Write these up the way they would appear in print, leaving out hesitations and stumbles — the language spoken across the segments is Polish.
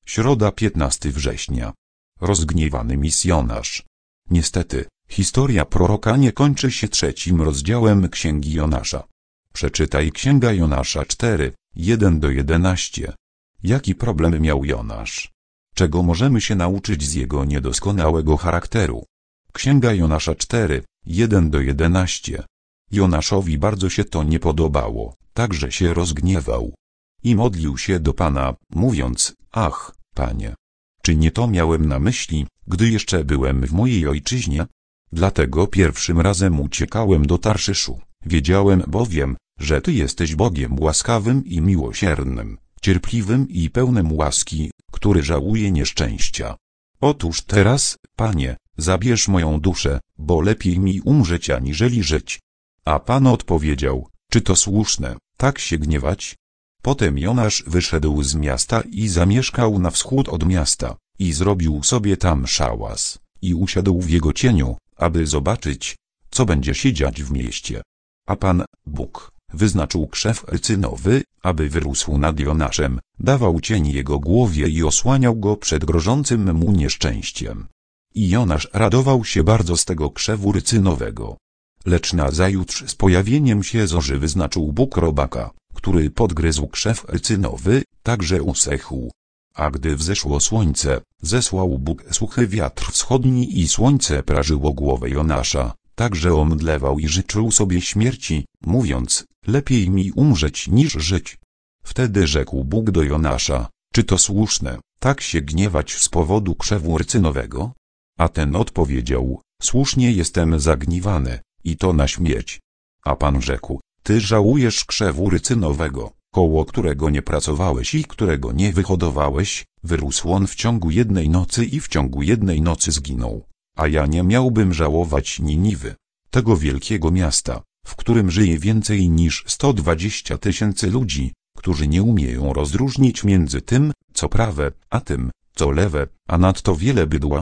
Środa 15 września. Rozgniewany misjonarz. Niestety, historia proroka nie kończy się 3. rozdziałem Księgi Jonasza. Przeczytaj Księga Jonasza 4, 1-11. Jaki problem miał Jonasz? Czego możemy się nauczyć z jego niedoskonałego charakteru? Księga Jonasza 4, 1-11. Jonaszowi bardzo się to nie podobało, także się rozgniewał. I modlił się do Pana, mówiąc: ach, Panie, czy nie to miałem na myśli, gdy jeszcze byłem w mojej ojczyźnie? Dlatego pierwszym razem uciekałem do Tarszyszu. Wiedziałem bowiem, że Ty jesteś Bogiem łaskawym i miłosiernym, cierpliwym i pełnym łaski, który żałuje nieszczęścia. Otóż teraz, Panie, zabierz moją duszę, bo lepiej mi umrzeć aniżeli żyć. A Pan odpowiedział: czy to słuszne, tak się gniewać? Potem Jonasz wyszedł z miasta i zamieszkał na wschód od miasta, i zrobił sobie tam szałas, i usiadł w jego cieniu, aby zobaczyć, co będzie się dziać w mieście. A Pan, Bóg, wyznaczył krzew rycynowy, aby wyrósł nad Jonaszem, dawał cień jego głowie i osłaniał go przed grożącym mu nieszczęściem. I Jonasz radował się bardzo z tego krzewu rycynowego. Lecz nazajutrz z pojawieniem się zorzy wyznaczył Bóg robaka, który podgryzł krzew rycynowy, także usechł. A gdy wzeszło słońce, zesłał Bóg suchy wiatr wschodni i słońce prażyło głowę Jonasza, tak że omdlewał i życzył sobie śmierci, mówiąc: lepiej mi umrzeć niż żyć. Wtedy rzekł Bóg do Jonasza: czy to słuszne, tak się gniewać z powodu krzewu rycynowego? A ten odpowiedział: słusznie jestem zagniewany, i to na śmierć. A Pan rzekł: ty żałujesz krzewu rycynowego, koło którego nie pracowałeś i którego nie wyhodowałeś, wyrósł on w ciągu jednej nocy i w ciągu jednej nocy zginął. A ja nie miałbym żałować Niniwy, tego wielkiego miasta, w którym żyje więcej niż 120 000 ludzi, którzy nie umieją rozróżnić między tym, co prawe, a tym, co lewe, a nadto wiele bydła.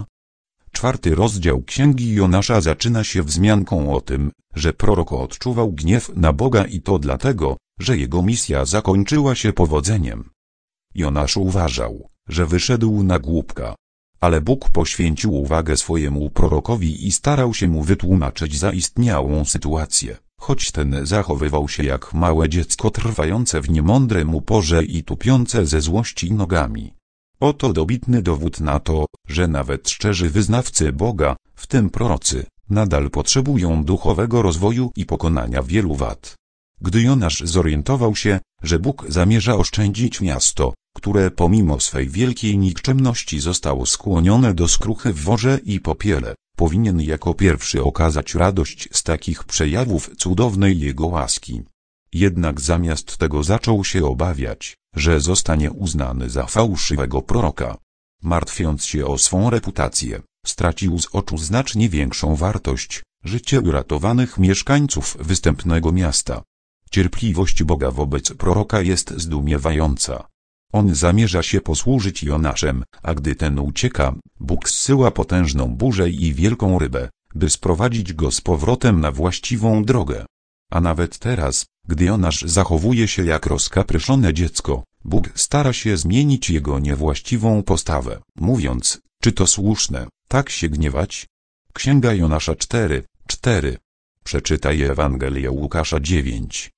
4. rozdział Księgi Jonasza zaczyna się wzmianką o tym, że prorok odczuwał gniew na Boga i to dlatego, że jego misja zakończyła się powodzeniem. Jonasz uważał, że wyszedł na głupka. Ale Bóg poświęcił uwagę swojemu prorokowi i starał się mu wytłumaczyć zaistniałą sytuację, choć ten zachowywał się jak małe dziecko trwające w niemądrym uporze i tupiące ze złości nogami. Oto dobitny dowód na to, że nawet szczerzy wyznawcy Boga, w tym prorocy, nadal potrzebują duchowego rozwoju i pokonania wielu wad. Gdy Jonasz zorientował się, że Bóg zamierza oszczędzić miasto, które pomimo swej wielkiej nikczemności zostało skłonione do skruchy w worze i popiele, powinien jako pierwszy okazać radość z takich przejawów cudownej Jego łaski. Jednak zamiast tego zaczął się obawiać, że zostanie uznany za fałszywego proroka. Martwiąc się o swą reputację, stracił z oczu znacznie większą wartość, życie uratowanych mieszkańców występnego miasta. Cierpliwość Boga wobec proroka jest zdumiewająca. On zamierza się posłużyć Jonaszem, a gdy ten ucieka, Bóg zsyła potężną burzę i wielką rybę, by sprowadzić go z powrotem na właściwą drogę. A nawet teraz, gdy Jonasz zachowuje się jak rozkapryszone dziecko, Bóg stara się zmienić jego niewłaściwą postawę, mówiąc: czy to słuszne, tak się gniewać? Księga Jonasza 4, 4. Przeczytaj Ewangelię Łukasza 9,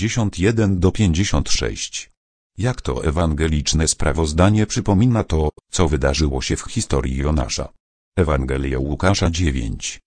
51-56. Jak to ewangeliczne sprawozdanie przypomina to, co wydarzyło się w historii Jonasza. Ewangelia Łukasza 9,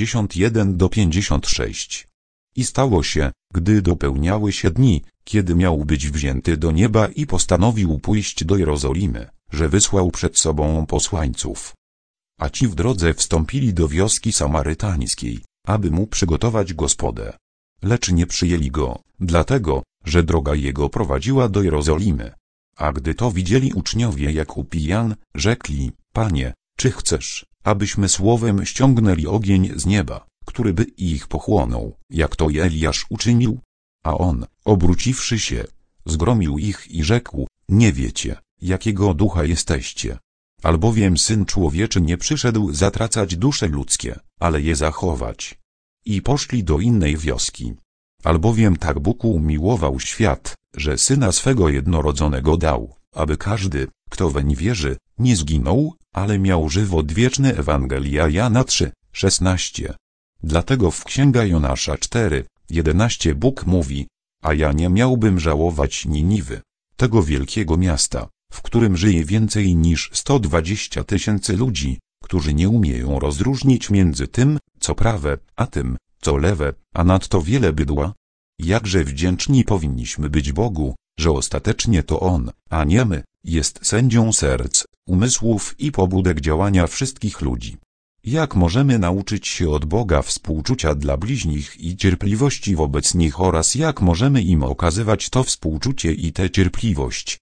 51-56. I stało się, gdy dopełniały się dni, kiedy miał być wzięty do nieba i postanowił pójść do Jerozolimy, że wysłał przed sobą posłańców. A ci w drodze wstąpili do wioski samarytańskiej, aby mu przygotować gospodę. Lecz nie przyjęli go, dlatego, że droga jego prowadziła do Jerozolimy. A gdy to widzieli uczniowie Jakub i Jan, rzekli: Panie, czy chcesz, abyśmy słowem ściągnęli ogień z nieba, który by ich pochłonął, jak to Eliasz uczynił? A on, obróciwszy się, zgromił ich i rzekł: nie wiecie, jakiego ducha jesteście. Albowiem Syn Człowieczy nie przyszedł zatracać dusze ludzkie, ale je zachować. I poszli do innej wioski. Albowiem tak Bóg umiłował świat, że Syna swego jednorodzonego dał, aby każdy, Kto weń wierzy, nie zginął, ale miał żywot wieczny. Ewangelia Jana 3:16. Dlatego w Księga Jonasza 4:11 Bóg mówi: a ja nie miałbym żałować Niniwy, tego wielkiego miasta, w którym żyje więcej niż 120 000 ludzi, którzy nie umieją rozróżnić między tym, co prawe, a tym, co lewe, a nadto wiele bydła. Jakże wdzięczni powinniśmy być Bogu, że ostatecznie to On, a nie my, jest sędzią serc, umysłów i pobudek działania wszystkich ludzi. Jak możemy nauczyć się od Boga współczucia dla bliźnich i cierpliwości wobec nich oraz jak możemy im okazywać to współczucie i tę cierpliwość?